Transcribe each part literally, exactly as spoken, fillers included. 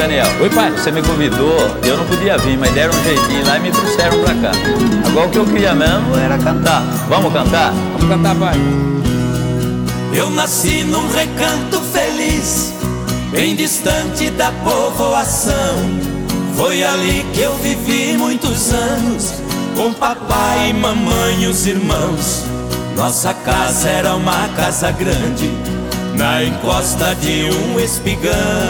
Daniel. Oi, pai. Você me convidou, eu não podia vir, mas deram um jeitinho lá e me trouxeram pra cá. Agora o que eu queria mesmo era cantar. Vamos cantar? Vamos cantar, pai. Eu nasci num recanto feliz, bem distante da povoação. Foi ali que eu vivi muitos anos, com papai, mamãe e os irmãos. Nossa casa era uma casa grande, na encosta de um espigão.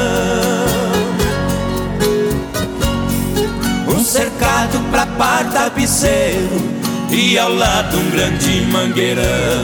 Um cercado pra par tapeceiro e ao lado um grande mangueirão.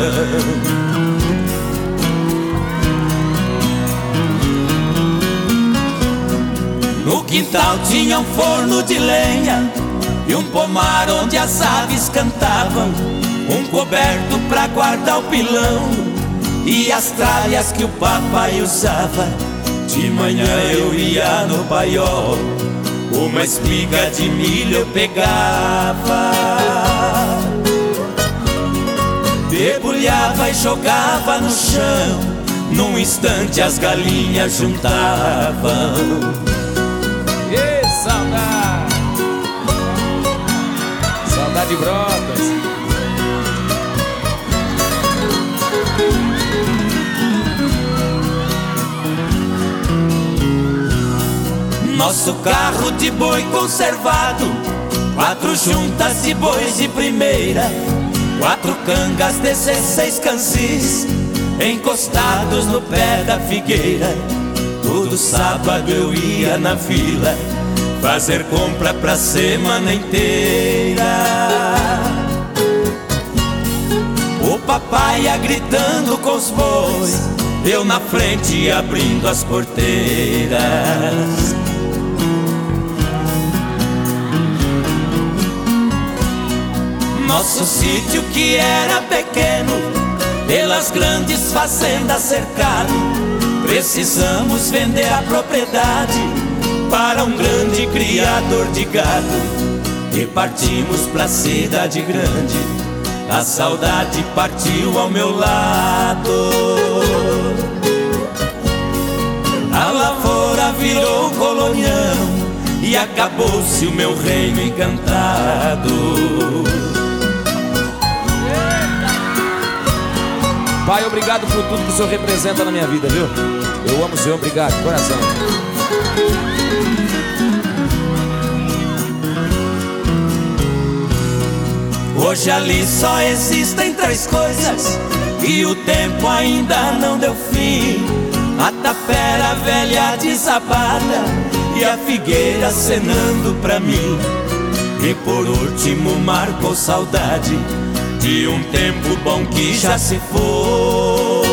No quintal tinha um forno de lenha e um pomar onde as aves cantavam, um coberto pra guardar o pilão e as tralhas que o papai usava. De manhã eu ia no paiol, uma espiga de milho eu pegava, debulhava e jogava no chão. Num instante as galinhas juntavam. Ê, saudade! Saudade brotas. Nosso carro de boi conservado, quatro juntas de bois de primeira, quatro cangas, dezesseis cansis, encostados no pé da figueira. Todo sábado eu ia na vila fazer compra pra semana inteira. O papai ia gritando com os bois, eu na frente abrindo as porteiras. Nosso sítio que era pequeno, pelas grandes fazendas cercado, precisamos vender a propriedade para um grande criador de gado. E partimos pra cidade grande, a saudade partiu ao meu lado. A lavoura virou colonião e acabou-se o meu reino encantado. Pai, obrigado por tudo que o Senhor representa na minha vida, viu? Eu amo o Senhor, obrigado, de coração. Hoje ali só existem três coisas e o tempo ainda não deu fim: a tapera velha desabada e a figueira acenando pra mim. E por último marcou saudade de um tempo bom que já se foi,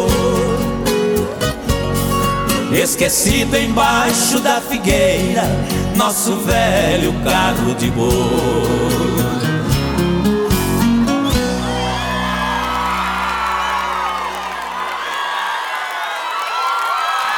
esquecido embaixo da figueira, nosso velho carro de boi.